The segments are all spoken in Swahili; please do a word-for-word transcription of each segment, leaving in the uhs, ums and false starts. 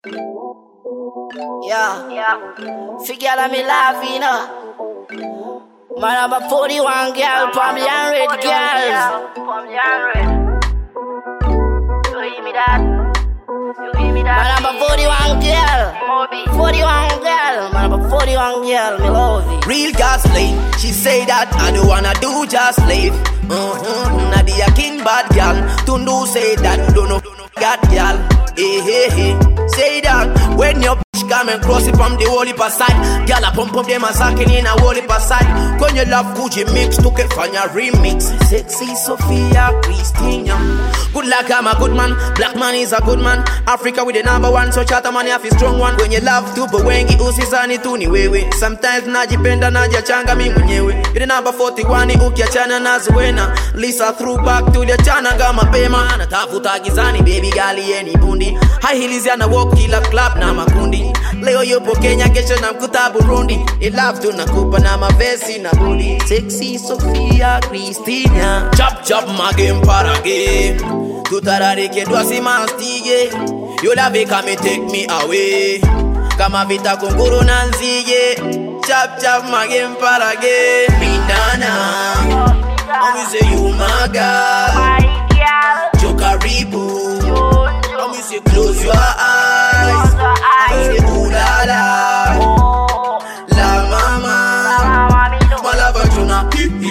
Yeah, yeah. Figure that me love, you know. Man, I'm a forty-one girl, from young red girls. From young red. You hear me that? You hear me that? Man, I'm a forty-one girl. forty-one girl. Man, I'm a forty-one girl. Me love it. Real gas slave. She say that I don't wanna do just slave. Mm-hmm. Nadia king bad girl. Tundu say that don't know God girl. Hey, hey, hey. Say that when your bitch come and cross it from the holy side. Girl, I pump up them a sacking in a holy side. When you love Gucci mix, took it from your remix. Sexy Sophia Christina. Good luck, I'm a good man. Black man is a good man. Africa with the number one, so chata money have a strong one. When you love to but wengi usisani tuni wewe. Sometimes najipenda najachanga mi mwenyewe. You the number forty-one ukiachana na zuena. Lisa threw back to the chana gama pema. Natafuta gizani baby gali yeni bundi. High heels yana walk kila club na makundi. Leo yupo Kenya kesho na mkuta Burundi. Ni love tu nakupa na mavesi na booty. Sexy Sophia Christina. Chop chop magem para game. Tutararike dwasi mastige. You love it come and take me away. Kama vita kunguru na nzige. Chop chop magem para game. Minana I say you my girl. Jokaribu I say close your eyes. I say ooh la la. La mama Malava Juna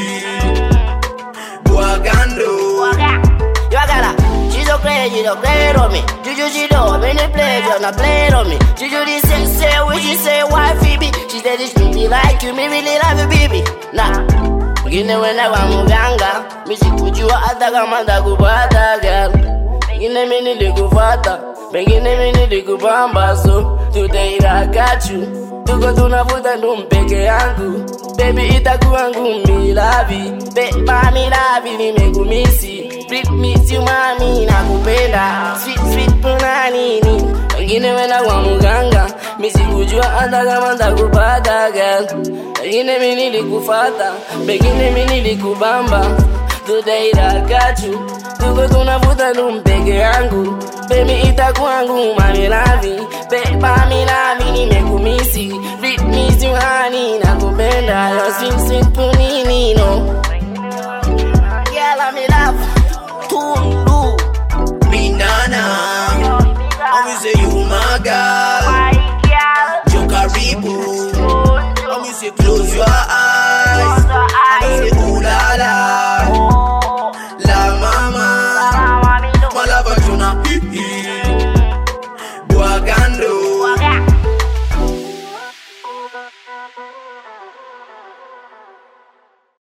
Buagando. You gotta, she's so crazy, she's so crazy on me. Juju, she know, when they play, you're not playing on me. Juju, this say, say, what you say, why, Phoebe? She said, this me like you, me really love you, baby. Nah, gine wena wa muganga. Misi kujua hata kama ndakupata, girl. Mengine mimi nilikufata, mengine mimi nilikupamba. So, today I got you. Tuko tunavuta ndo mpeke yangu. Baby itakuwa ngumi lavi. Beba mi lavi nimekumisi. Sweet miss you mami nakupenda. Sweet sweet puna nini. Wengine wena kwa muganga. Misi kujua hata kama ndakupata, girl. Mengine mimi nilikufata, mengine mimi nilikubamba. Today I got you. Tuko tunavuta ndo mpeke yangu. Baby itakuwa nguma mi lavi. Beba mi lavi nimekumisi. Sweet miss you honey nakupenda. Yo sweet sweet punini no. Girl I'm in love. Tundu Minana I say you my girl. Jokaribu I say close your eyes. I say